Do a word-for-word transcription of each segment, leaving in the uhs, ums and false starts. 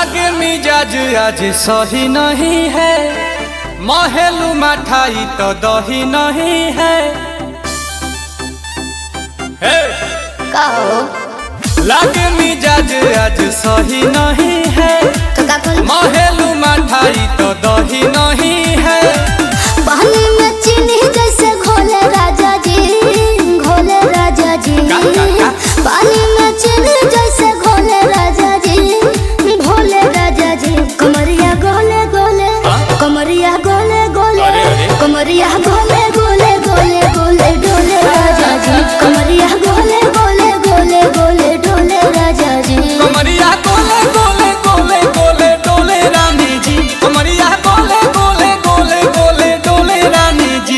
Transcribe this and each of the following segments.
लागे मिजाज आज सही नहीं है, महलू मठाई तो दही नहीं है। हे कहो लागे मिजाज आज सही नहीं है, तो का बोल महलू मठाई तो दही नहीं है। पानी में चीनी जैसे घोले राजा जी, घोले राजा जी। का, का, का? पानी में चीनी जैसे घोले राजा जी, घोले राजा जी। कमरिया गोले गोले, कमरिया गोले गोले, अरे, अरे। कमरिया गोले गोले गोले गोले डोले राजा जी। कमरिया गोले गोले गोले गोले डोले राजा जी। कमरिया गोले गोले गोले गोले डोले रानी जी, कमरिया गोले गोले गोले गोले डोले रानी जी।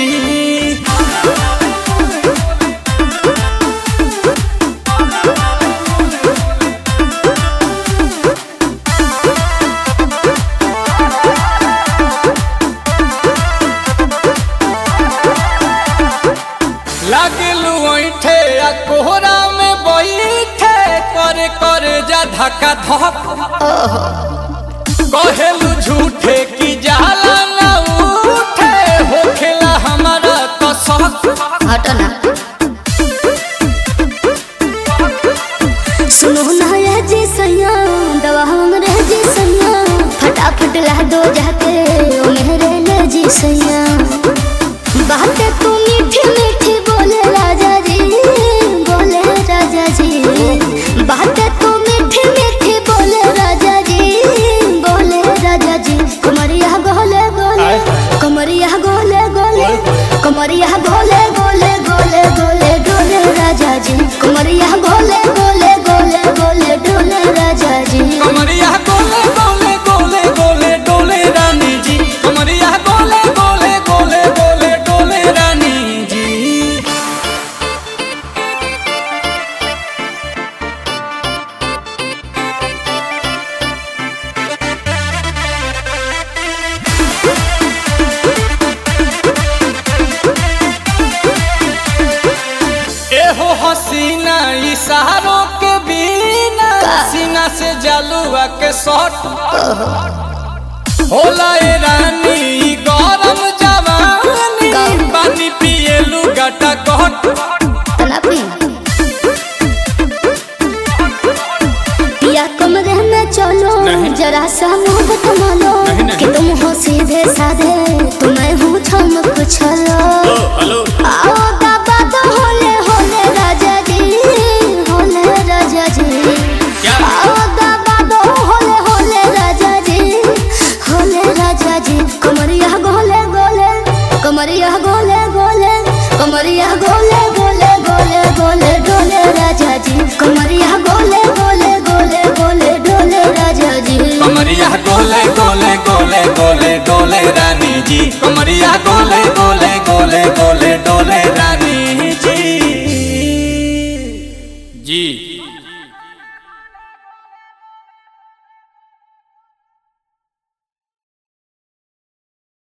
लागलू ऐठे आ कोहरा में बैठे, करे करे जा धक्का धक। कहेलू झूठे की जाला ना उठे, होखेला हमारा तो शक। हटो ना सुनो ना ये जी सैया, दवा हमरे जी सैया। फटाफट ला दो जाके ओ मेरे ले जी सैया। बातें तू मीठी मीठी बोले राजा जी, बोले राजा जी। बातें तू मीठी मीठी बोले राजा जी, बोले राजा जी। कमरिया गोले गोले, कमरिया गोले गोले, कमरिया गोले गोले गोले गोले डोले राजा जी। कमरिया गोले गोले गोले गोले डोले राजा जी। कमरिया गोले गोले गोले गोले डोले रानी जी, कमरिया गोले गोले गोले गोले डोले रानी जी। एहो हसीना इशारों के बिना, सीना से जलुआ के शॉट होला ए रानी ई गरम जवानी। पानी पिए लुगाटा कट तना पी पिया कमरे में चलो, जरा सा मुंह थमालो। कि तुम हो सीधे साधे, तुम्हें हूँ छम कुछलो। हेलो आओ दाबा दो होले होले राजा जी, होले राजा जी। आओ दाबा दो होले होले राजा जी, होले राजा जी। कमरिया गोले गोले, कमरिया गोले गोले, कमरिया गोले गोले गोले गोले डोले राजा जी। कमरिया गोले गोले गोले गोले डोले राजा जी। कमरिया गोले गोले गोले गोले